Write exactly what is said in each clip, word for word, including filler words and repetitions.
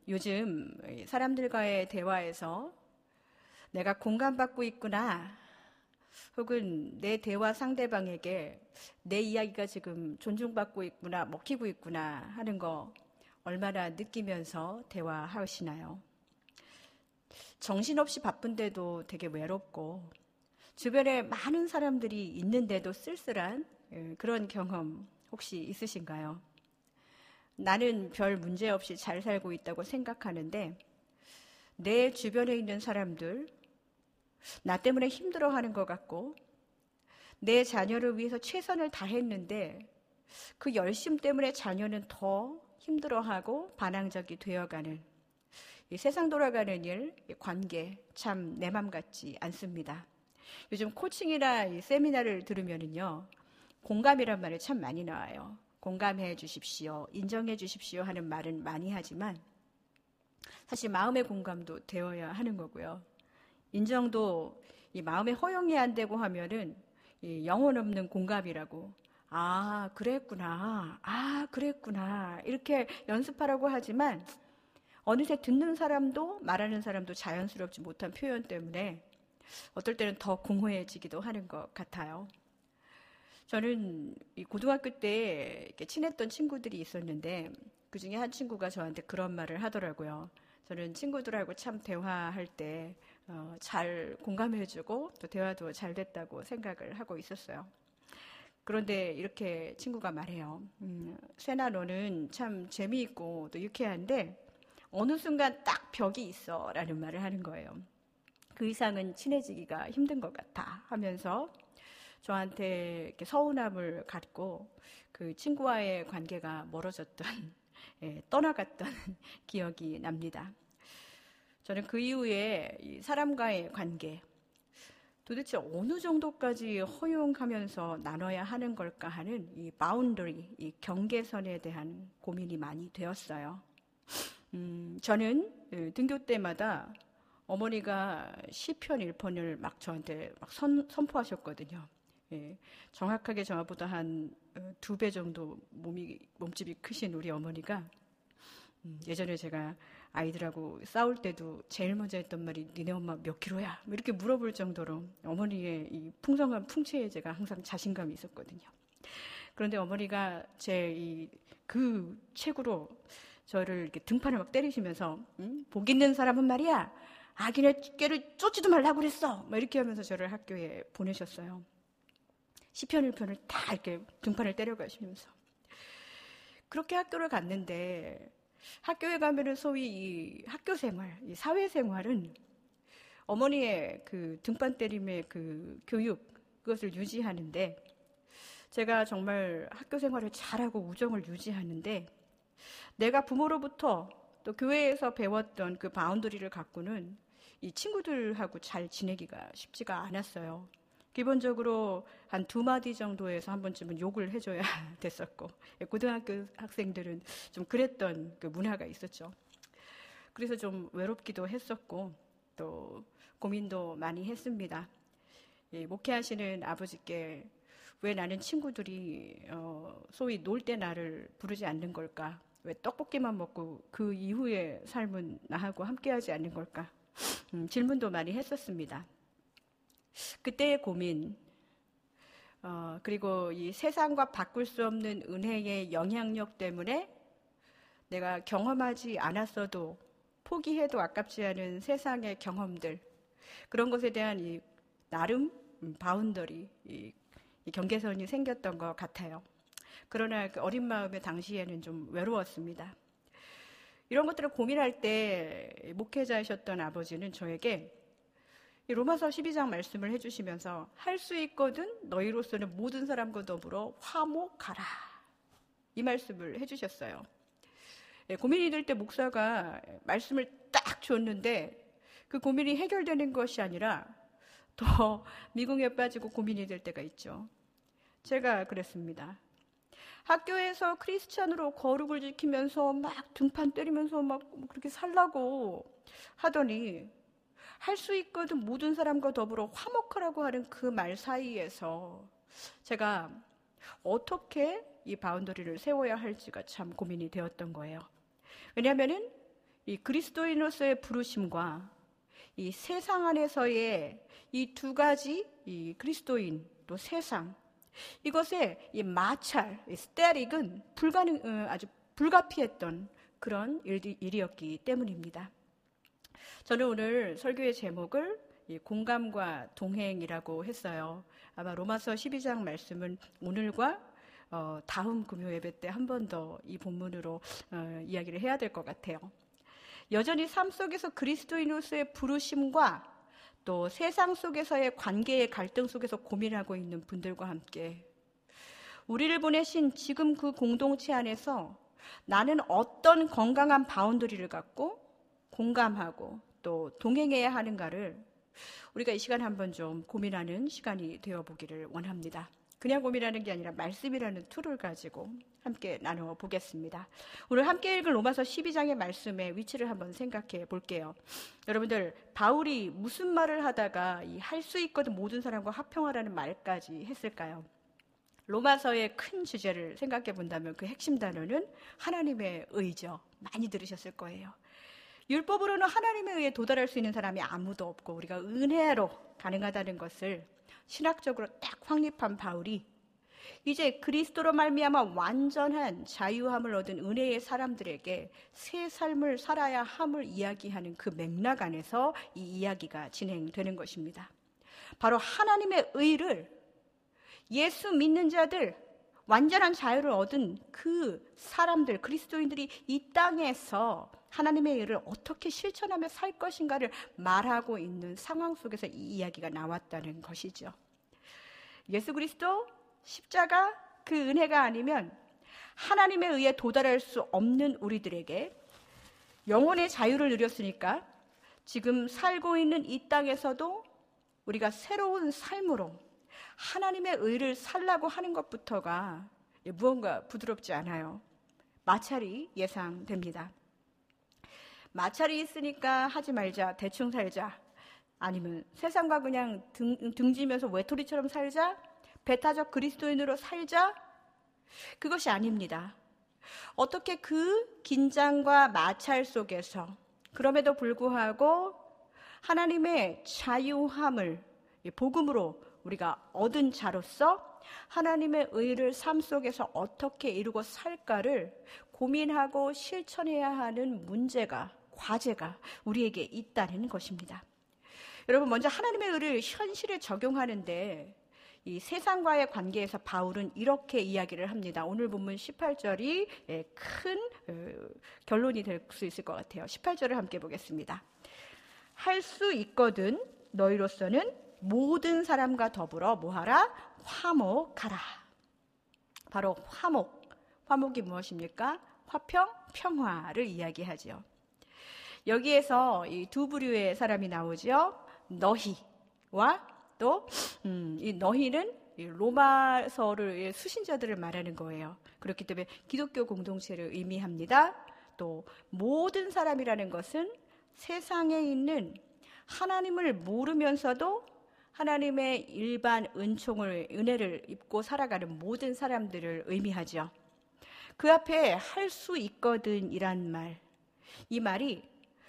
요즘 사람들과의 대화에서 내가 공감받고 있구나, 혹은 내 대화 상대방에게 내 이야기가 지금 존중받고 있구나, 먹히고 있구나 하는 거 얼마나 느끼면서 대화하시나요? 정신없이 바쁜데도 되게 외롭고 주변에 많은 사람들이 있는데도 쓸쓸한 그런 경험 혹시 있으신가요? 나는 별 문제 없이 잘 살고 있다고 생각하는데 내 주변에 있는 사람들, 나 때문에 힘들어하는 것 같고 내 자녀를 위해서 최선을 다했는데 그 열심 때문에 자녀는 더 힘들어하고 반항적이 되어가는 이 세상 돌아가는 일, 이 관계 참 내 맘 같지 않습니다. 요즘 코칭이나 이 세미나를 들으면은요, 공감이란 말이 참 많이 나와요. 공감해 주십시오, 인정해 주십시오 하는 말은 많이 하지만 사실 마음의 공감도 되어야 하는 거고요. 인정도 이 마음의 허용이 안 되고 하면은 이 영혼 없는 공감이라고, 아 그랬구나, 아 그랬구나 이렇게 연습하라고 하지만 어느새 듣는 사람도 말하는 사람도 자연스럽지 못한 표현 때문에 어떨 때는 더 공허해지기도 하는 것 같아요. 저는 이 고등학교 때 이렇게 친했던 친구들이 있었는데 그 중에 한 친구가 저한테 그런 말을 하더라고요. 저는 친구들하고 참 대화할 때 잘 공감해주고 또 대화도 잘 됐다고 생각을 하고 있었어요. 그런데 이렇게 친구가 말해요. 음, 세나 너는 참 재미있고 또 유쾌한데 어느 순간 딱 벽이 있어 라는 말을 하는 거예요. 그 이상은 친해지기가 힘든 것 같아 하면서 저한테 이렇게 서운함을 갖고 그 친구와의 관계가 멀어졌던, 예, 떠나갔던 기억이 납니다. 저는 그 이후에 이 사람과의 관계, 도대체 어느 정도까지 허용하면서 나눠야 하는 걸까 하는 이 바운더리, 이 경계선에 대한 고민이 많이 되었어요. 음, 저는 등교 때마다 어머니가 시편 일 편을 막 저한테 막 선, 선포하셨거든요. 예, 정확하게 저보다 한 두 배 정도 몸이, 몸집이 크신 우리 어머니가 음, 예전에 제가 아이들하고 싸울 때도 제일 먼저 했던 말이 니네 엄마 몇 킬로야? 뭐 이렇게 물어볼 정도로 어머니의 이 풍성한 풍채에 제가 항상 자신감이 있었거든요. 그런데 어머니가 제 이 그 책으로 저를 이렇게 등판을 막 때리시면서 음? 복 있는 사람은 말이야 아기네 꾀를 쫓지도 말라고 그랬어 막 이렇게 하면서 저를 학교에 보내셨어요. 시편 일 편을 다 이렇게 등판을 때려가시면서 그렇게 학교를 갔는데 학교에 가면은 소위 이 학교 생활, 이 사회 생활은 어머니의 그 등판 때림의 그 교육, 그것을 유지하는데 제가 정말 학교 생활을 잘하고 우정을 유지하는데 내가 부모로부터 또 교회에서 배웠던 그 바운더리를 갖고는 이 친구들하고 잘 지내기가 쉽지가 않았어요. 기본적으로 한 두 마디 정도에서 한 번쯤은 욕을 해줘야 됐었고 고등학교 학생들은 좀 그랬던 그 문화가 있었죠. 그래서 좀 외롭기도 했었고 또 고민도 많이 했습니다. 예, 목회하시는 아버지께 왜 나는 친구들이 어, 소위 놀 때 나를 부르지 않는 걸까? 왜 떡볶이만 먹고 그 이후의 삶은 나하고 함께하지 않는 걸까? 음, 질문도 많이 했었습니다. 그때의 고민, 어, 그리고 이 세상과 바꿀 수 없는 은혜의 영향력 때문에 내가 경험하지 않았어도 포기해도 아깝지 않은 세상의 경험들, 그런 것에 대한 이 나름 바운더리, 이, 이 경계선이 생겼던 것 같아요. 그러나 그 어린 마음에 당시에는 좀 외로웠습니다. 이런 것들을 고민할 때 목회자이셨던 아버지는 저에게 로마서 십이 장 말씀을 해주시면서 할 수 있거든 너희로서는 모든 사람과 더불어 화목하라, 이 말씀을 해주셨어요. 고민이 될 때 목사가 말씀을 딱 줬는데 그 고민이 해결되는 것이 아니라 더 미궁에 빠지고 고민이 될 때가 있죠. 제가 그랬습니다. 학교에서 크리스찬으로 거룩을 지키면서 막 등판 때리면서 막 그렇게 살라고 하더니 할 수 있거든 모든 사람과 더불어 화목하라고 하는 그 말 사이에서 제가 어떻게 이 바운더리를 세워야 할지가 참 고민이 되었던 거예요. 왜냐하면은 이 그리스도인으로서의 부르심과 이 세상 안에서의 이 두 가지 이 그리스도인 또 세상 이것의 이 마찰, 이 스테릭은 불가능 아주 불가피했던 그런 일이, 일이었기 때문입니다. 저는 오늘 설교의 제목을 이 공감과 동행이라고 했어요. 아마 로마서 십이 장 말씀은 오늘과 어, 다음 금요 예배 때 한 번 더 이 본문으로 어, 이야기를 해야 될 것 같아요. 여전히 삶 속에서 그리스도인으로서의 부르심과 또 세상 속에서의 관계의 갈등 속에서 고민하고 있는 분들과 함께 우리를 보내신 지금 그 공동체 안에서 나는 어떤 건강한 바운더리를 갖고 공감하고 또 동행해야 하는가를 우리가 이 시간에 한번 좀 고민하는 시간이 되어보기를 원합니다. 그냥 고민하는 게 아니라 말씀이라는 툴을 가지고 함께 나누어 보겠습니다. 오늘 함께 읽은 로마서 십이 장의 말씀의 위치를 한번 생각해 볼게요. 여러분들, 바울이 무슨 말을 하다가 이 할 수 있거든 모든 사람과 화평하라는 말까지 했을까요? 로마서의 큰 주제를 생각해 본다면 그 핵심 단어는 하나님의 의죠. 많이 들으셨을 거예요. 율법으로는 하나님의 의에 도달할 수 있는 사람이 아무도 없고 우리가 은혜로 가능하다는 것을 신학적으로 딱 확립한 바울이 이제 그리스도로 말미암아 완전한 자유함을 얻은 은혜의 사람들에게 새 삶을 살아야 함을 이야기하는 그 맥락 안에서 이 이야기가 진행되는 것입니다. 바로 하나님의 의를 예수 믿는 자들, 완전한 자유를 얻은 그 사람들, 그리스도인들이 이 땅에서 하나님의 의를 어떻게 실천하며 살 것인가를 말하고 있는 상황 속에서 이 이야기가 나왔다는 것이죠. 예수 그리스도 십자가 그 은혜가 아니면 하나님의 의에 도달할 수 없는 우리들에게 영혼의 자유를 누렸으니까 지금 살고 있는 이 땅에서도 우리가 새로운 삶으로 하나님의 의를 살라고 하는 것부터가 무언가 부드럽지 않아요. 마찰이 예상됩니다. 마찰이 있으니까 하지 말자, 대충 살자, 아니면 세상과 그냥 등, 등지면서 외톨이처럼 살자, 배타적 그리스도인으로 살자, 그것이 아닙니다. 어떻게 그 긴장과 마찰 속에서 그럼에도 불구하고 하나님의 자유함을 복음으로 우리가 얻은 자로서 하나님의 의를 삶 속에서 어떻게 이루고 살까를 고민하고 실천해야 하는 문제가, 과제가 우리에게 있다는 것입니다. 여러분, 먼저 하나님의 의를 현실에 적용하는데 이 세상과의 관계에서 바울은 이렇게 이야기를 합니다. 오늘 본문 십팔 절이 큰 결론이 될 수 있을 것 같아요. 십팔 절을 함께 보겠습니다. 할 수 있거든 너희로서는 모든 사람과 더불어 뭐하라? 화목하라. 바로 화목. 화목이 무엇입니까? 화평, 평화를 이야기하죠. 여기에서 이 두 부류의 사람이 나오죠. 너희와 또 음, 이 너희는 로마서를 수신자들을 말하는 거예요. 그렇기 때문에 기독교 공동체를 의미합니다. 또 모든 사람이라는 것은 세상에 있는 하나님을 모르면서도 하나님의 일반 은총을, 은혜를 입고 살아가는 모든 사람들을 의미하죠. 그 앞에 할 수 있거든 이란 말, 이 말이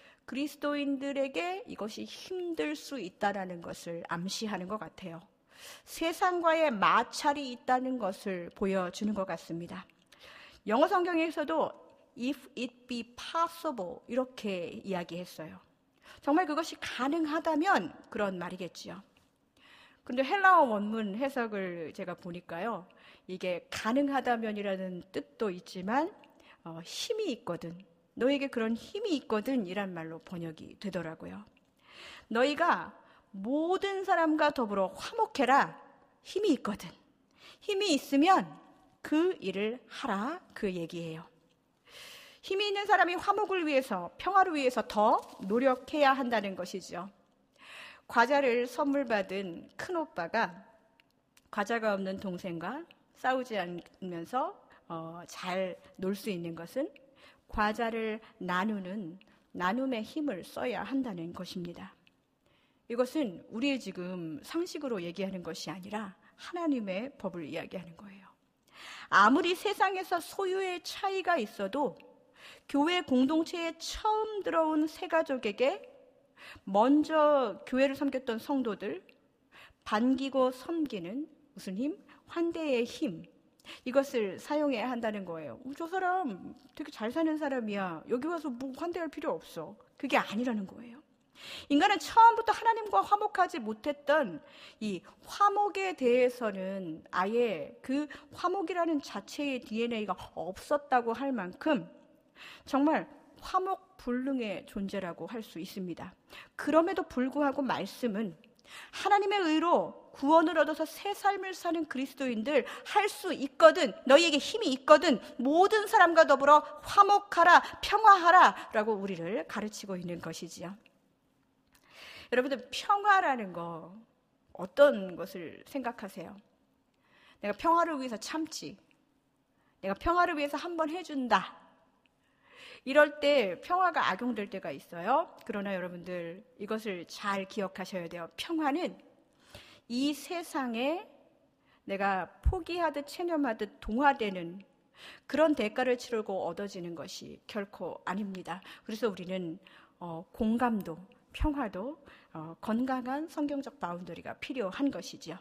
그리스도인들에게 이것이 힘들 수 있다는 것을 암시하는 것 같아요. 세상과의 마찰이 있다는 것을 보여주는 것 같습니다. 영어 성경에서도 if it be possible 이렇게 이야기했어요. 정말 그것이 가능하다면 그런 말이겠지요. 근데 헬라어 원문 해석을 제가 보니까요, 이게 가능하다면이라는 뜻도 있지만 어, 힘이 있거든, 너에게 그런 힘이 있거든 이란 말로 번역이 되더라고요. 너희가 모든 사람과 더불어 화목해라. 힘이 있거든. 힘이 있으면 그 일을 하라, 그 얘기예요. 힘이 있는 사람이 화목을 위해서, 평화를 위해서 더 노력해야 한다는 것이죠. 과자를 선물 받은 큰오빠가 과자가 없는 동생과 싸우지 않으면서 어, 잘 놀 수 있는 것은 과자를 나누는 나눔의 힘을 써야 한다는 것입니다. 이것은 우리의 지금 상식으로 얘기하는 것이 아니라 하나님의 법을 이야기하는 거예요. 아무리 세상에서 소유의 차이가 있어도 교회 공동체에 처음 들어온 새 가족에게 먼저 교회를 섬겼던 성도들, 반기고 섬기는 무슨 힘? 환대의 힘. 이것을 사용해야 한다는 거예요. 저 사람 되게 잘 사는 사람이야. 여기 와서 뭐 환대할 필요 없어. 그게 아니라는 거예요. 인간은 처음부터 하나님과 화목하지 못했던 이 화목에 대해서는 아예 그 화목이라는 자체의 디엔에이가 없었다고 할 만큼 정말 화목불능의 존재라고 할 수 있습니다. 그럼에도 불구하고 말씀은 하나님의 의로 구원을 얻어서 새 삶을 사는 그리스도인들 할 수 있거든, 너희에게 힘이 있거든, 모든 사람과 더불어 화목하라, 평화하라 라고 우리를 가르치고 있는 것이지요. 여러분들, 평화라는 거 어떤 것을 생각하세요? 내가 평화를 위해서 참지, 내가 평화를 위해서 한번 해준다, 이럴 때 평화가 악용될 때가 있어요. 그러나 여러분들, 이것을 잘 기억하셔야 돼요. 평화는 이 세상에 내가 포기하듯 체념하듯 동화되는 그런 대가를 치르고 얻어지는 것이 결코 아닙니다. 그래서 우리는 어, 공감도, 평화도 어, 건강한 성경적 바운더리가 필요한 것이지요.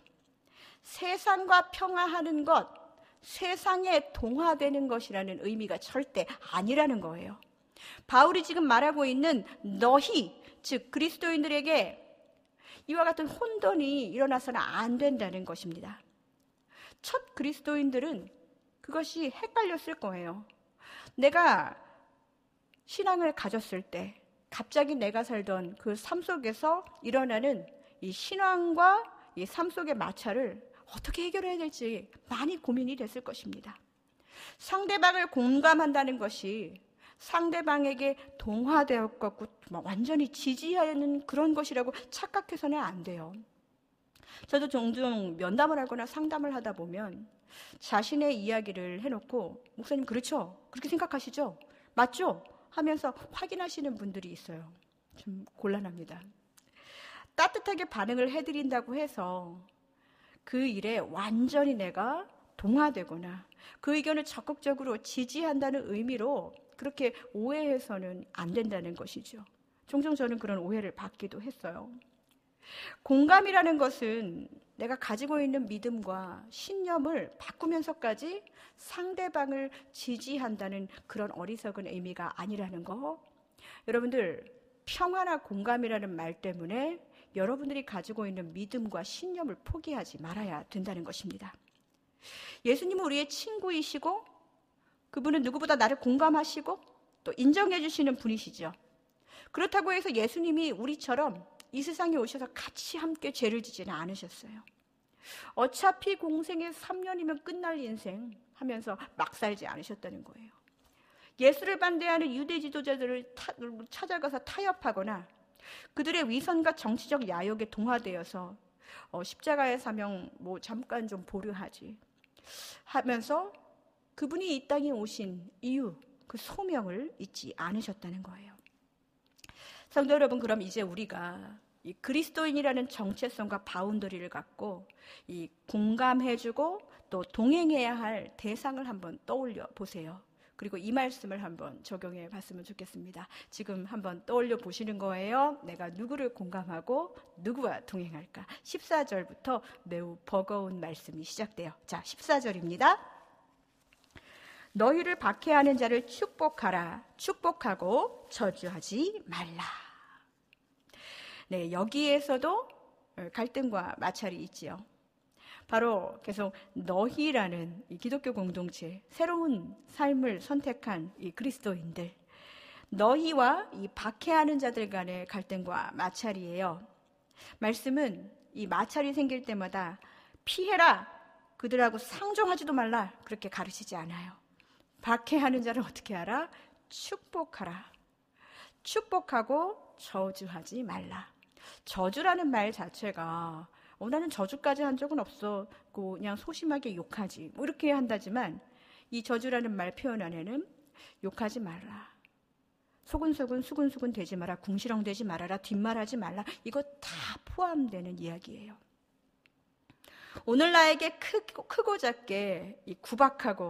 세상과 평화하는 것, 세상에 동화되는 것이라는 의미가 절대 아니라는 거예요. 바울이 지금 말하고 있는 너희, 즉 그리스도인들에게 이와 같은 혼돈이 일어나서는 안 된다는 것입니다. 첫 그리스도인들은 그것이 헷갈렸을 거예요. 내가 신앙을 가졌을 때 갑자기 내가 살던 그 삶 속에서 일어나는 이 신앙과 이 삶 속의 마찰을 어떻게 해결해야 될지 많이 고민이 됐을 것입니다. 상대방을 공감한다는 것이 상대방에게 동화되었고 완전히 지지하는 그런 것이라고 착각해서는 안 돼요. 저도 종종 면담을 하거나 상담을 하다 보면 자신의 이야기를 해놓고 목사님 그렇죠? 그렇게 생각하시죠? 맞죠? 하면서 확인하시는 분들이 있어요. 좀 곤란합니다. 따뜻하게 반응을 해드린다고 해서 그 일에 완전히 내가 동화되거나 그 의견을 적극적으로 지지한다는 의미로 그렇게 오해해서는 안 된다는 것이죠. 종종 저는 그런 오해를 받기도 했어요. 공감이라는 것은 내가 가지고 있는 믿음과 신념을 바꾸면서까지 상대방을 지지한다는 그런 어리석은 의미가 아니라는 거. 여러분들, 평화나 공감이라는 말 때문에 여러분들이 가지고 있는 믿음과 신념을 포기하지 말아야 된다는 것입니다. 예수님은 우리의 친구이시고 그분은 누구보다 나를 공감하시고 또 인정해 주시는 분이시죠. 그렇다고 해서 예수님이 우리처럼 이 세상에 오셔서 같이 함께 죄를 지지는 않으셨어요. 어차피 공생의 삼 년이면 끝날 인생 하면서 막 살지 않으셨다는 거예요. 예수를 반대하는 유대 지도자들을 타, 찾아가서 타협하거나 그들의 위선과 정치적 야욕에 동화되어서 어, 십자가의 사명 뭐 잠깐 좀 보류하지 하면서 그분이 이 땅에 오신 이유, 그 소명을 잊지 않으셨다는 거예요. 성도 여러분, 그럼 이제 우리가 이 그리스도인이라는 정체성과 바운더리를 갖고 이 공감해주고 또 동행해야 할 대상을 한번 떠올려 보세요. 그리고 이 말씀을 한번 적용해 봤으면 좋겠습니다. 지금 한번 떠올려 보시는 거예요. 내가 누구를 공감하고 누구와 동행할까? 십사 절부터 매우 버거운 말씀이 시작돼요. 자, 십사 절입니다. 너희를 박해하는 자를 축복하라. 축복하고 저주하지 말라. 네, 여기에서도 갈등과 마찰이 있지요. 바로 계속 너희라는 이 기독교 공동체, 새로운 삶을 선택한 이 그리스도인들, 너희와 이 박해하는 자들 간의 갈등과 마찰이에요. 말씀은 이 마찰이 생길 때마다 피해라, 그들하고 상종하지도 말라, 그렇게 가르치지 않아요. 박해하는 자를 어떻게 하라? 축복하라. 축복하고 저주하지 말라. 저주라는 말 자체가 어, 나는 저주까지 한 적은 없어. 그냥 소심하게 욕하지. 뭐 이렇게 한다지만 이 저주라는 말 표현 안에는 욕하지 말라. 소근소근 수근수근 되지 마라. 궁시렁 되지 말아라. 뒷말하지 말라. 이거 다 포함되는 이야기예요. 오늘 나에게 크고, 크고 작게 이 구박하고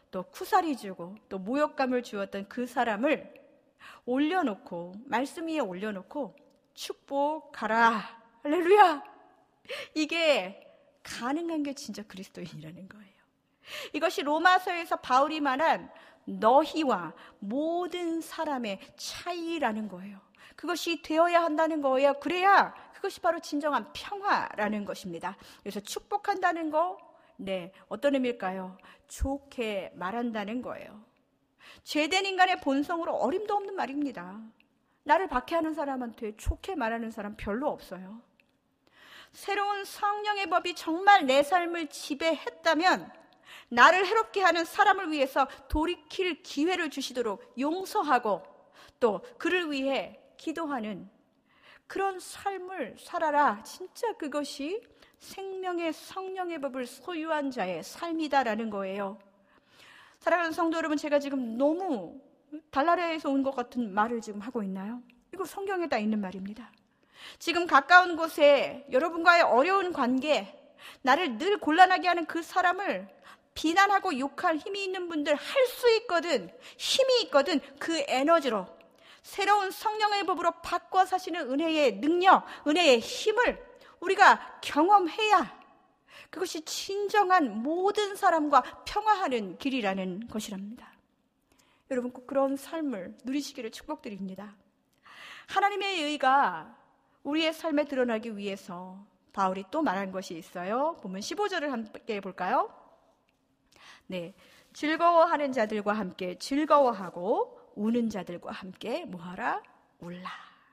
또 쿠사리 주고 또 모욕감을 주었던 그 사람을 올려놓고 말씀 위에 올려놓고 축복하라. 할렐루야. 이게 가능한 게 진짜 그리스도인이라는 거예요. 이것이 로마서에서 바울이 말한 너희와 모든 사람의 차이라는 거예요. 그것이 되어야 한다는 거예요. 그래야 그것이 바로 진정한 평화라는 것입니다. 그래서 축복한다는 거, 네, 어떤 의미일까요? 좋게 말한다는 거예요. 죄된 인간의 본성으로 어림도 없는 말입니다. 나를 박해하는 사람한테 좋게 말하는 사람 별로 없어요. 새로운 성령의 법이 정말 내 삶을 지배했다면 나를 해롭게 하는 사람을 위해서 돌이킬 기회를 주시도록 용서하고 또 그를 위해 기도하는 그런 삶을 살아라. 진짜 그것이 생명의 성령의 법을 소유한 자의 삶이다라는 거예요. 사랑하는 성도 여러분, 제가 지금 너무 달나라에서 온 것 같은 말을 지금 하고 있나요? 이거 성경에 다 있는 말입니다. 지금 가까운 곳에 여러분과의 어려운 관계, 나를 늘 곤란하게 하는 그 사람을 비난하고 욕할 힘이 있는 분들 할 수 있거든, 힘이 있거든. 그 에너지로 새로운 성령의 법으로 바꿔 사시는 은혜의 능력, 은혜의 힘을 우리가 경험해야 그것이 진정한 모든 사람과 평화하는 길이라는 것이랍니다. 여러분 꼭 그런 삶을 누리시기를 축복드립니다. 하나님의 의가 우리의 삶에 드러나기 위해서 바울이 또 말한 것이 있어요. 보면 십오 절을 함께 볼까요? 네, 즐거워하는 자들과 함께 즐거워하고 우는 자들과 함께 뭐하라? 울라.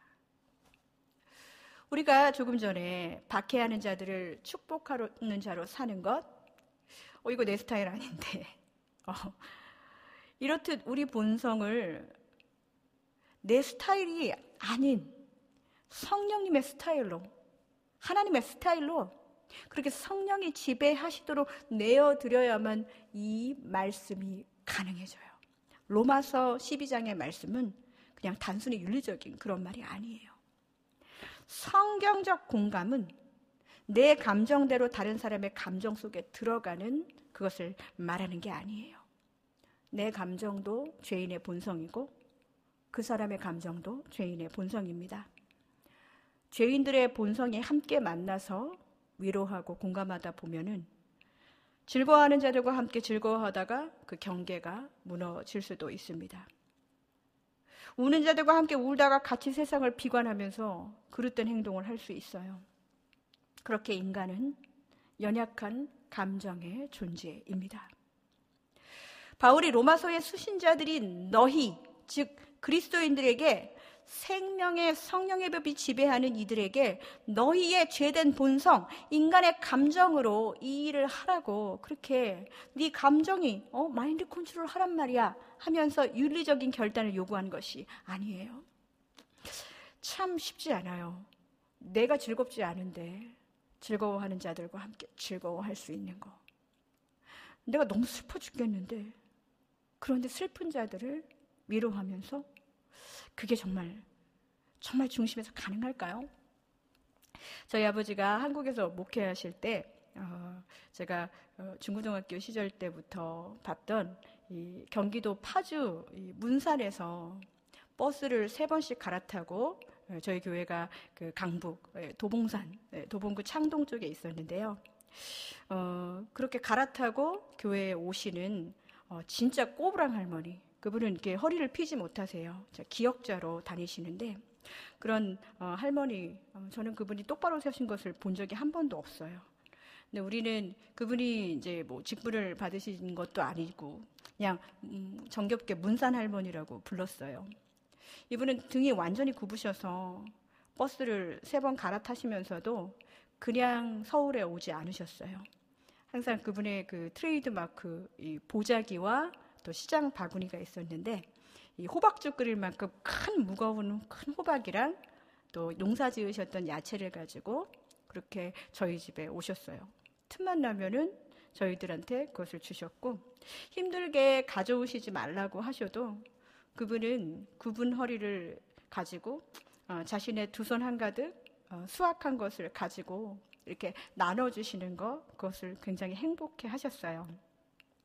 우리가 조금 전에 박해하는 자들을 축복하는 자로 사는 것, 어, 이거 내 스타일 아닌데 어, 이렇듯 우리 본성을 내 스타일이 아닌 성령님의 스타일로, 하나님의 스타일로 그렇게 성령이 지배하시도록 내어드려야만 이 말씀이 가능해져요. 로마서 십이 장의 말씀은 그냥 단순히 윤리적인 그런 말이 아니에요. 성경적 공감은 내 감정대로 다른 사람의 감정 속에 들어가는 그것을 말하는 게 아니에요. 내 감정도 죄인의 본성이고 그 사람의 감정도 죄인의 본성입니다. 죄인들의 본성이 함께 만나서 위로하고 공감하다 보면은 즐거워하는 자들과 함께 즐거워하다가 그 경계가 무너질 수도 있습니다. 우는 자들과 함께 울다가 같이 세상을 비관하면서 그릇된 행동을 할 수 있어요. 그렇게 인간은 연약한 감정의 존재입니다. 바울이 로마서의 수신자들이 너희, 즉 그리스도인들에게 생명의 성령의 법이 지배하는 이들에게 너희의 죄된 본성, 인간의 감정으로 이 일을 하라고 그렇게 네 감정이 어, 마인드 컨트롤 하란 말이야 하면서 윤리적인 결단을 요구한 것이 아니에요. 참 쉽지 않아요. 내가 즐겁지 않은데 즐거워하는 자들과 함께 즐거워할 수 있는 거. 내가 너무 슬퍼 죽겠는데 그런데 슬픈 자들을 위로하면서 그게 정말 정말 중심에서 가능할까요? 저희 아버지가 한국에서 목회하실 때 어, 제가 어, 중고등학교 시절 때부터 봤던 이 경기도 파주 이 문산에서 버스를 세 번씩 갈아타고 저희 교회가 그 강북 도봉산 도봉구 창동 쪽에 있었는데요. 어, 그렇게 갈아타고 교회에 오시는 어, 진짜 꼬부랑 할머니, 그분은 이렇게 허리를 펴지 못하세요. 기역자로 다니시는데 그런 어, 할머니, 어, 저는 그분이 똑바로 서신 것을 본 적이 한 번도 없어요. 근데 우리는 그분이 이제 뭐 직분을 받으신 것도 아니고 그냥 음, 정겹게 문산 할머니라고 불렀어요. 이분은 등이 완전히 굽으셔서 버스를 세 번 갈아타시면서도 그냥 서울에 오지 않으셨어요. 항상 그분의 그 트레이드 마크 이 보자기와 또 시장 바구니가 있었는데 이 호박죽 끓일 만큼 큰 무거운 큰 호박이랑 또 농사 지으셨던 야채를 가지고 그렇게 저희 집에 오셨어요. 틈만 나면은 저희들한테 그것을 주셨고 힘들게 가져오시지 말라고 하셔도 그분은 굽은 허리를 가지고 어, 자신의 두 손 한가득 어, 수확한 것을 가지고 이렇게 나눠주시는 것, 그것을 굉장히 행복해 하셨어요.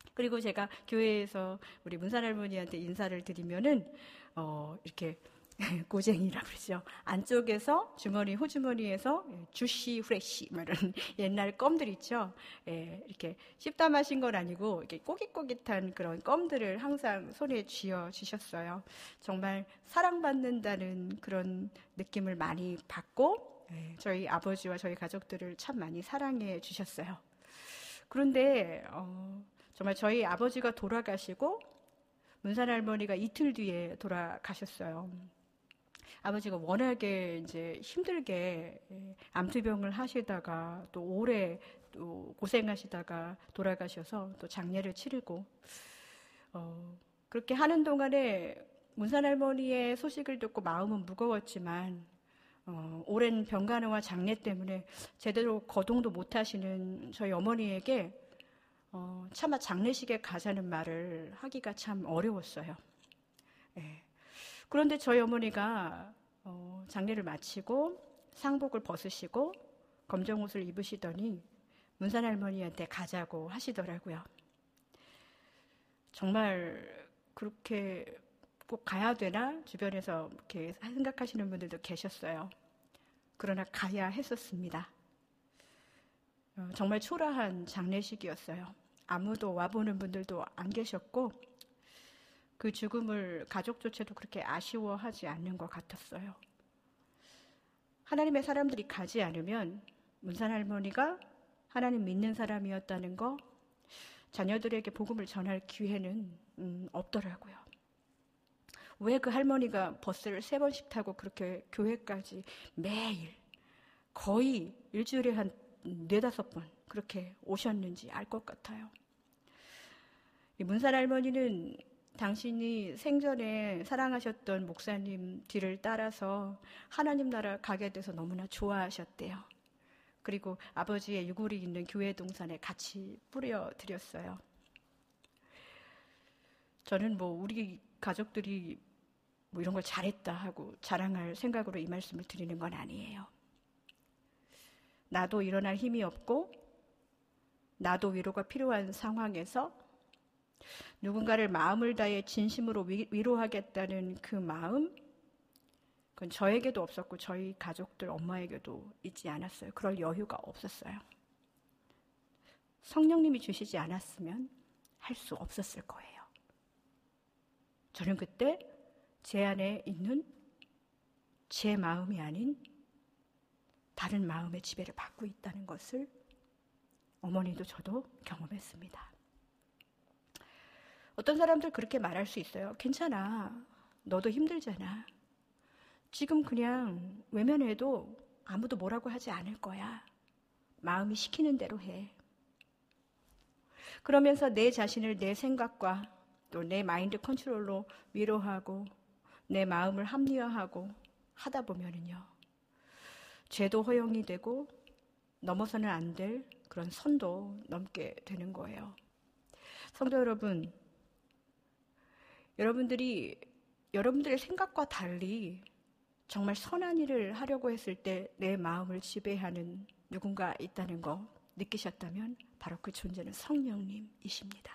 그리고 제가 교회에서 우리 문산 할머니한테 인사를 드리면은 어, 이렇게 고쟁이라고 그러죠. 안쪽에서 주머니, 호주머니에서 주시, 후레쉬, 뭐 이런 옛날 껌들 있죠. 예, 이렇게 씹다 마신 건 아니고, 이렇게 꼬깃꼬깃한 그런 껌들을 항상 손에 쥐어 주셨어요. 정말 사랑받는다는 그런 느낌을 많이 받고, 예, 저희 아버지와 저희 가족들을 참 많이 사랑해 주셨어요. 그런데, 어, 정말 저희 아버지가 돌아가시고, 문산 할머니가 이틀 뒤에 돌아가셨어요. 아버지가 워낙에 이제 힘들게 암투병을 하시다가 또 오래 또 고생하시다가 돌아가셔서 또 장례를 치르고 어, 그렇게 하는 동안에 문산 할머니의 소식을 듣고 마음은 무거웠지만 어, 오랜 병간호와 장례 때문에 제대로 거동도 못 하시는 저희 어머니에게 어, 차마 장례식에 가자는 말을 하기가 참 어려웠어요. 예. 그런데 저희 어머니가 어, 장례를 마치고 상복을 벗으시고 검정옷을 입으시더니 문산 할머니한테 가자고 하시더라고요. 정말 그렇게 꼭 가야 되나? 주변에서 이렇게 생각하시는 분들도 계셨어요. 그러나 가야 했었습니다. 어, 정말 초라한 장례식이었어요. 아무도 와보는 분들도 안 계셨고 그 죽음을 가족조차도 그렇게 아쉬워하지 않는 것 같았어요. 하나님의 사람들이 가지 않으면 문산 할머니가 하나님 믿는 사람이었다는 거, 자녀들에게 복음을 전할 기회는 음, 없더라고요. 왜 그 할머니가 버스를 세 번씩 타고 그렇게 교회까지 매일 거의 일주일에 한 네다섯 번 그렇게 오셨는지 알 것 같아요. 이 문산 할머니는 당신이 생전에 사랑하셨던 목사님 뒤를 따라서 하나님 나라 가게 돼서 너무나 좋아하셨대요. 그리고 아버지의 유골이 있는 교회 동산에 같이 뿌려드렸어요. 저는 뭐 우리 가족들이 뭐 이런 걸 잘했다 하고 자랑할 생각으로 이 말씀을 드리는 건 아니에요. 나도 일어날 힘이 없고 나도 위로가 필요한 상황에서 누군가를 마음을 다해 진심으로 위, 위로하겠다는 그 마음, 그건 저에게도 없었고 저희 가족들 엄마에게도 있지 않았어요. 그럴 여유가 없었어요. 성령님이 주시지 않았으면 할 수 없었을 거예요. 저는 그때 제 안에 있는 제 마음이 아닌 다른 마음의 지배를 받고 있다는 것을 어머니도 저도 경험했습니다. 어떤 사람들 그렇게 말할 수 있어요. 괜찮아. 너도 힘들잖아. 지금 그냥 외면해도 아무도 뭐라고 하지 않을 거야. 마음이 시키는 대로 해. 그러면서 내 자신을 내 생각과 또 내 마인드 컨트롤로 위로하고 내 마음을 합리화하고 하다 보면은요. 죄도 허용이 되고 넘어서는 안 될 그런 선도 넘게 되는 거예요. 성도 여러분, 여러분들이 여러분들의 생각과 달리 정말 선한 일을 하려고 했을 때 내 마음을 지배하는 누군가 있다는 거 느끼셨다면 바로 그 존재는 성령님이십니다.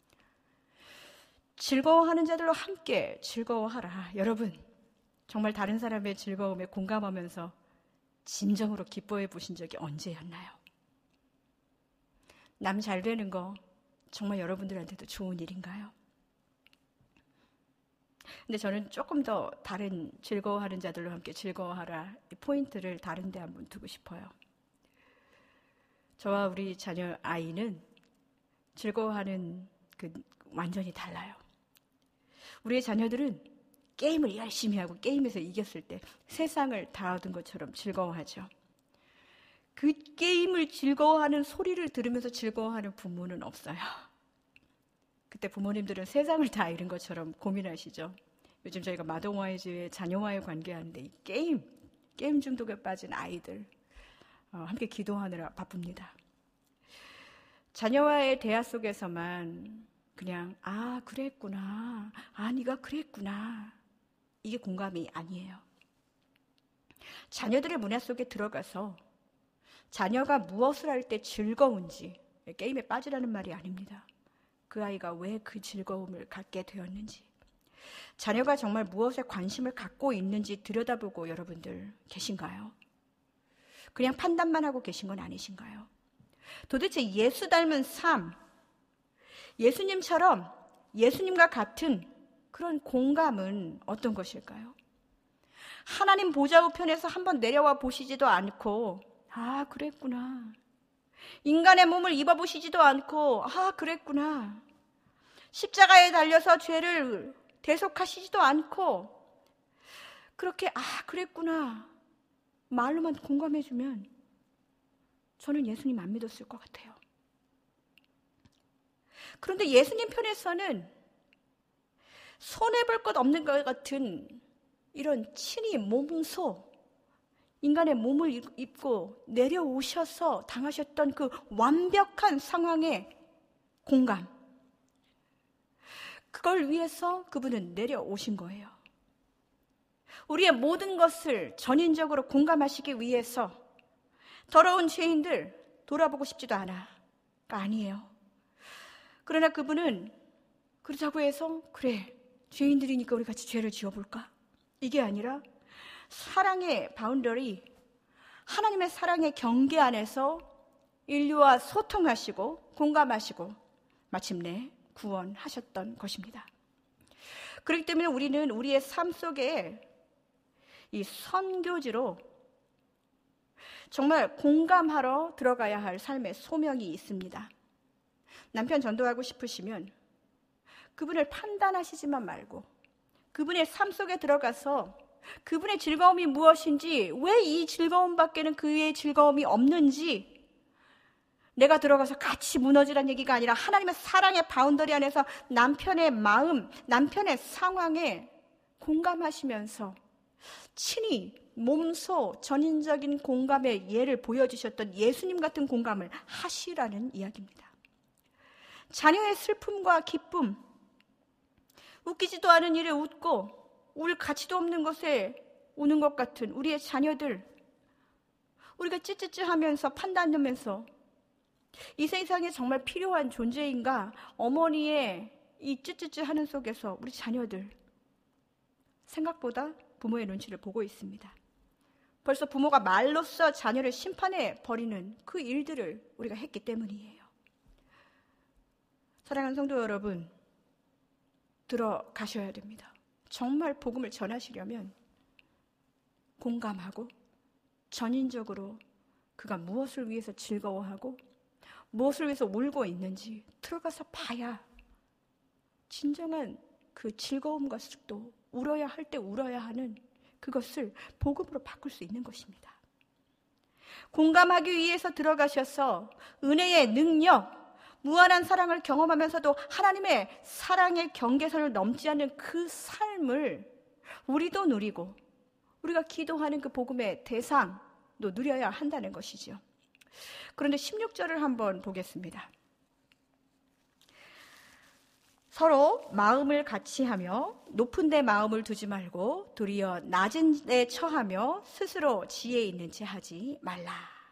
즐거워하는 자들로 함께 즐거워하라. 여러분, 정말 다른 사람의 즐거움에 공감하면서 진정으로 기뻐해 보신 적이 언제였나요? 남 잘 되는 거 정말 여러분들한테도 좋은 일인가요? 근데 저는 조금 더 다른 즐거워하는 자들로 함께 즐거워하라 이 포인트를 다른 데 한번 두고 싶어요. 저와 우리 자녀 아이는 즐거워하는 그 완전히 달라요. 우리의 자녀들은 게임을 열심히 하고 게임에서 이겼을 때 세상을 다 얻은 것처럼 즐거워하죠. 그 게임을 즐거워하는 소리를 들으면서 즐거워하는 부모는 없어요. 그때 부모님들은 세상을 다 잃은 것처럼 고민하시죠. 요즘 저희가 마동와이즈의 자녀와의 관계하는데 이 게임, 게임 중독에 빠진 아이들 어, 함께 기도하느라 바쁩니다. 자녀와의 대화 속에서만 그냥 아 그랬구나, 아 네가 그랬구나 이게 공감이 아니에요. 자녀들의 문화 속에 들어가서 자녀가 무엇을 할 때 즐거운지, 게임에 빠지라는 말이 아닙니다. 그 그 아이가 왜 그 즐거움을 갖게 되었는지, 자녀가 정말 무엇에 관심을 갖고 있는지 들여다보고 여러분들 계신가요? 그냥 판단만 하고 계신 건 아니신가요? 도대체 예수 닮은 삶, 예수님처럼 예수님과 같은 그런 공감은 어떤 것일까요? 하나님 보좌 우편에서 한번 내려와 보시지도 않고 아 그랬구나, 인간의 몸을 입어보시지도 않고 아 그랬구나, 십자가에 달려서 죄를 대속하시지도 않고 그렇게 아 그랬구나 말로만 공감해주면 저는 예수님 안 믿었을 것 같아요. 그런데 예수님 편에서는 손해볼 것 없는 것 같은 이런 친히 몸소 인간의 몸을 입고 내려오셔서 당하셨던 그 완벽한 상황의 공감, 그걸 위해서 그분은 내려오신 거예요. 우리의 모든 것을 전인적으로 공감하시기 위해서 더러운 죄인들 돌아보고 싶지도 않아가 아니에요. 그러나 그분은 그렇다고 해서 그래 죄인들이니까 우리 같이 죄를 지어볼까? 이게 아니라 사랑의 바운더리, 하나님의 사랑의 경계 안에서 인류와 소통하시고 공감하시고 마침내 구원하셨던 것입니다. 그렇기 때문에 우리는 우리의 삶 속에 이 선교지로 정말 공감하러 들어가야 할 삶의 소명이 있습니다. 남편 전도하고 싶으시면 그분을 판단하시지만 말고 그분의 삶 속에 들어가서 그분의 즐거움이 무엇인지, 왜 이 즐거움밖에는 그의 즐거움이 없는지 내가 들어가서 같이 무너지라는 얘기가 아니라 하나님의 사랑의 바운더리 안에서 남편의 마음, 남편의 상황에 공감하시면서 친히 몸소 전인적인 공감의 예를 보여주셨던 예수님 같은 공감을 하시라는 이야기입니다. 자녀의 슬픔과 기쁨, 웃기지도 않은 일에 웃고 울 가치도 없는 것에 우는 것 같은 우리의 자녀들, 우리가 찌찌찌 하면서 판단하면서 이 세상에 정말 필요한 존재인가, 어머니의 이 찌찌찌 하는 속에서 우리 자녀들 생각보다 부모의 눈치를 보고 있습니다. 벌써 부모가 말로써 자녀를 심판해 버리는 그 일들을 우리가 했기 때문이에요. 사랑하는 성도 여러분, 들어가셔야 됩니다. 정말 복음을 전하시려면 공감하고 전인적으로 그가 무엇을 위해서 즐거워하고 무엇을 위해서 울고 있는지 들어가서 봐야 진정한 그 즐거움과 또 울어야 할 때 울어야 하는 그것을 복음으로 바꿀 수 있는 것입니다. 공감하기 위해서 들어가셔서 은혜의 능력, 무한한 사랑을 경험하면서도 하나님의 사랑의 경계선을 넘지 않는 그 삶을 우리도 누리고 우리가 기도하는 그 복음의 대상도 누려야 한다는 것이죠. 그런데 십육 절을 한번 보겠습니다. 서로 마음을 같이 하며 높은 데 마음을 두지 말고 도리어 낮은 데 처하며 스스로 지혜 있는 체 하지 말라.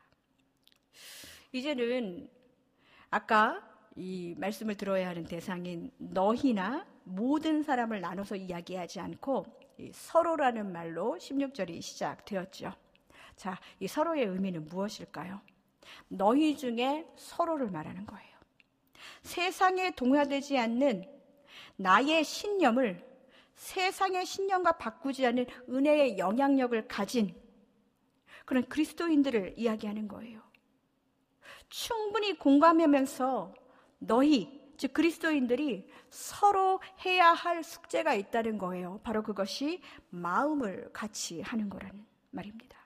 이제는 아까 이 말씀을 들어야 하는 대상인 너희나 모든 사람을 나눠서 이야기하지 않고 이 서로라는 말로 십육 절이 시작되었죠. 자, 이 서로의 의미는 무엇일까요? 너희 중에 서로를 말하는 거예요. 세상에 동화되지 않는 나의 신념을 세상의 신념과 바꾸지 않는 은혜의 영향력을 가진 그런 그리스도인들을 이야기하는 거예요. 충분히 공감하면서 너희, 즉 그리스도인들이 서로 해야 할 숙제가 있다는 거예요. 바로 그것이 마음을 같이 하는 거라는 말입니다.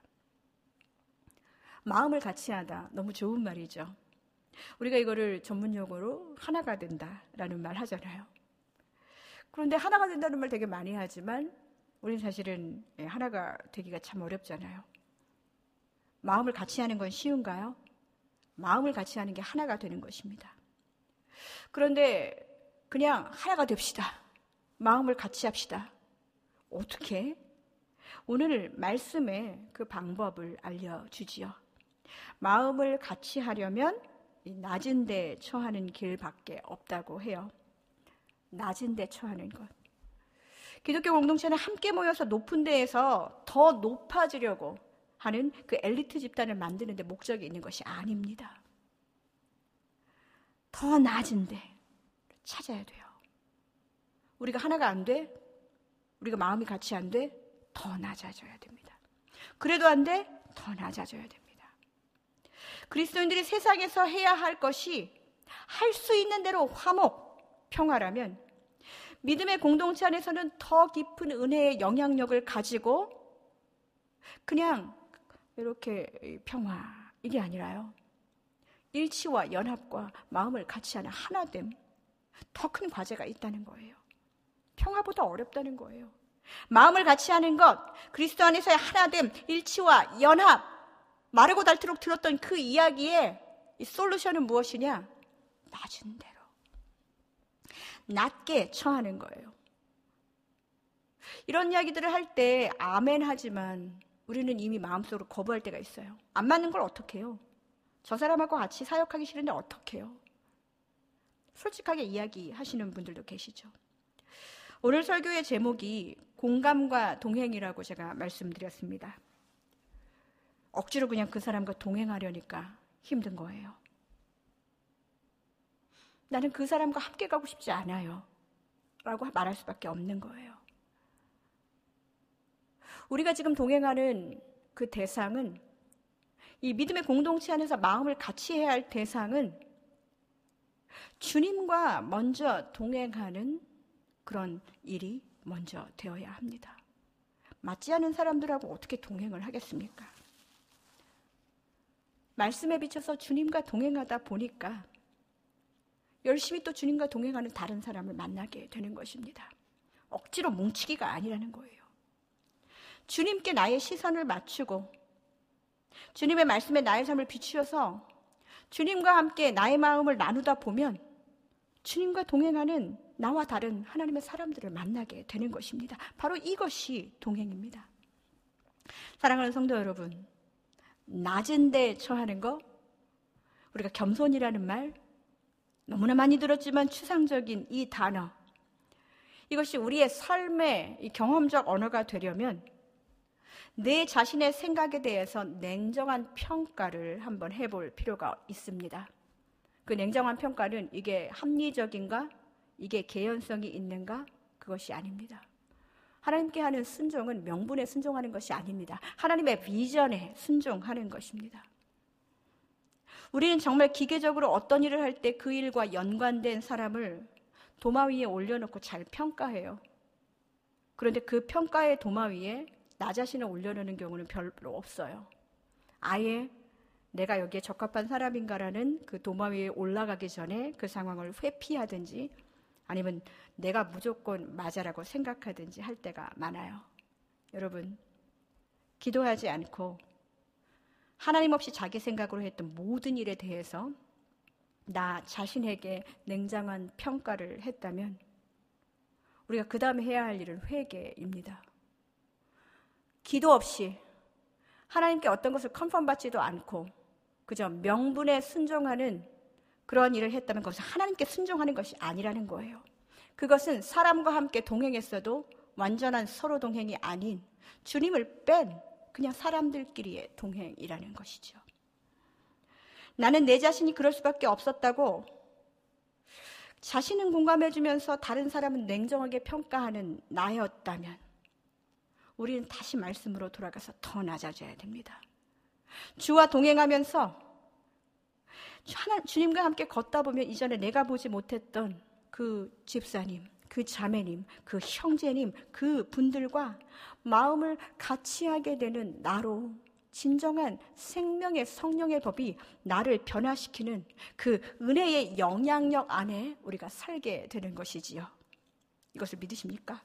마음을 같이 하다, 너무 좋은 말이죠. 우리가 이거를 전문용어로 하나가 된다라는 말 하잖아요. 그런데 하나가 된다는 말 되게 많이 하지만 우리는 사실은 하나가 되기가 참 어렵잖아요. 마음을 같이 하는 건 쉬운가요? 마음을 같이 하는 게 하나가 되는 것입니다. 그런데 그냥 하나가 됩시다. 마음을 같이 합시다. 어떻게? 오늘 말씀에 그 방법을 알려주지요. 마음을 같이 하려면 이 낮은 데 처하는 길밖에 없다고 해요. 낮은 데 처하는 것. 기독교 공동체는 함께 모여서 높은 데에서 더 높아지려고 하는 그 엘리트 집단을 만드는 데 목적이 있는 것이 아닙니다. 더 낮은 데 찾아야 돼요. 우리가 하나가 안 돼? 우리가 마음이 같이 안 돼? 더 낮아져야 됩니다. 그래도 안 돼? 더 낮아져야 됩니다. 그리스도인들이 세상에서 해야 할 것이 할 수 있는 대로 화목, 평화라면 믿음의 공동체 안에서는 더 깊은 은혜의 영향력을 가지고 그냥 이렇게 평화, 이게 아니라요. 일치와 연합과 마음을 같이 하는 하나됨, 더 큰 과제가 있다는 거예요. 평화보다 어렵다는 거예요. 마음을 같이 하는 것, 그리스도 안에서의 하나됨, 일치와 연합, 마르고 닳도록 들었던 그 이야기의 이 솔루션은 무엇이냐? 낮은 대로. 낮게 처하는 거예요. 이런 이야기들을 할 때 아멘 하지만 우리는 이미 마음속으로 거부할 때가 있어요. 안 맞는 걸 어떻게 해요? 저 사람하고 같이 사역하기 싫은데 어떻게 해요? 솔직하게 이야기하시는 분들도 계시죠. 오늘 설교의 제목이 공감과 동행이라고 제가 말씀드렸습니다. 억지로 그냥 그 사람과 동행하려니까 힘든 거예요. 나는 그 사람과 함께 가고 싶지 않아요. 라고 말할 수밖에 없는 거예요. 우리가 지금 동행하는 그 대상은, 이 믿음의 공동체 안에서 마음을 같이 해야 할 대상은 주님과 먼저 동행하는 그런 일이 먼저 되어야 합니다. 맞지 않은 사람들하고 어떻게 동행을 하겠습니까? 말씀에 비춰서 주님과 동행하다 보니까 열심히 또 주님과 동행하는 다른 사람을 만나게 되는 것입니다. 억지로 뭉치기가 아니라는 거예요. 주님께 나의 시선을 맞추고 주님의 말씀에 나의 삶을 비추어서 주님과 함께 나의 마음을 나누다 보면 주님과 동행하는 나와 다른 하나님의 사람들을 만나게 되는 것입니다. 바로 이것이 동행입니다. 사랑하는 성도 여러분, 낮은 데 처하는 거, 우리가 겸손이라는 말 너무나 많이 들었지만 추상적인 이 단어, 이것이 우리의 삶의 이 경험적 언어가 되려면 내 자신의 생각에 대해서 냉정한 평가를 한번 해볼 필요가 있습니다. 그 냉정한 평가는 이게 합리적인가? 이게 개연성이 있는가? 그것이 아닙니다. 하나님께 하는 순종은 명분에 순종하는 것이 아닙니다. 하나님의 비전에 순종하는 것입니다. 우리는 정말 기계적으로 어떤 일을 할 때 그 일과 연관된 사람을 도마 위에 올려놓고 잘 평가해요. 그런데 그 평가의 도마 위에 나 자신을 올려놓는 경우는 별로 없어요. 아예 내가 여기에 적합한 사람인가라는 그 도마 위에 올라가기 전에 그 상황을 회피하든지 아니면 내가 무조건 맞아라고 생각하든지 할 때가 많아요. 여러분, 기도하지 않고 하나님 없이 자기 생각으로 했던 모든 일에 대해서 나 자신에게 냉정한 평가를 했다면 우리가 그 다음에 해야 할 일은 회개입니다. 기도 없이 하나님께 어떤 것을 컨펌 받지도 않고 그저 명분에 순종하는 그런 일을 했다면 그것은 하나님께 순종하는 것이 아니라는 거예요. 그것은 사람과 함께 동행했어도 완전한 서로 동행이 아닌 주님을 뺀 그냥 사람들끼리의 동행이라는 것이죠. 나는 내 자신이 그럴 수밖에 없었다고 자신은 공감해주면서 다른 사람은 냉정하게 평가하는 나였다면 우리는 다시 말씀으로 돌아가서 더 낮아져야 됩니다. 주와 동행하면서 하나, 주님과 함께 걷다 보면 이전에 내가 보지 못했던 그 집사님, 그 자매님, 그 형제님, 그 분들과 마음을 같이 하게 되는 나로 진정한 생명의 성령의 법이 나를 변화시키는 그 은혜의 영향력 안에 우리가 살게 되는 것이지요. 이것을 믿으십니까?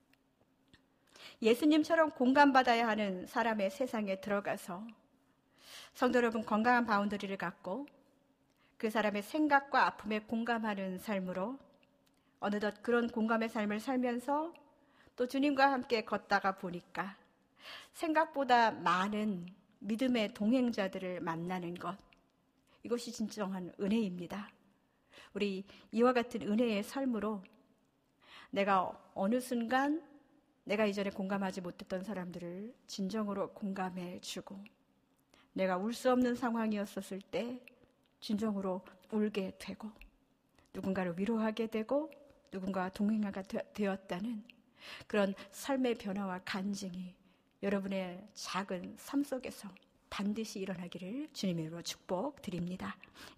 예수님처럼 공감받아야 하는 사람의 세상에 들어가서 성도 여러분, 건강한 바운더리를 갖고 그 사람의 생각과 아픔에 공감하는 삶으로 어느덧 그런 공감의 삶을 살면서 또 주님과 함께 걷다가 보니까 생각보다 많은 믿음의 동행자들을 만나는 것, 이것이 진정한 은혜입니다. 우리 이와 같은 은혜의 삶으로 내가 어느 순간 내가 이전에 공감하지 못했던 사람들을 진정으로 공감해 주고, 내가 울 수 없는 상황이었었을 때 진정으로 울게 되고, 누군가를 위로하게 되고 누군가와 동행하게 되었다는 그런 삶의 변화와 간증이 여러분의 작은 삶 속에서 반드시 일어나기를 주님의 이름으로 축복드립니다.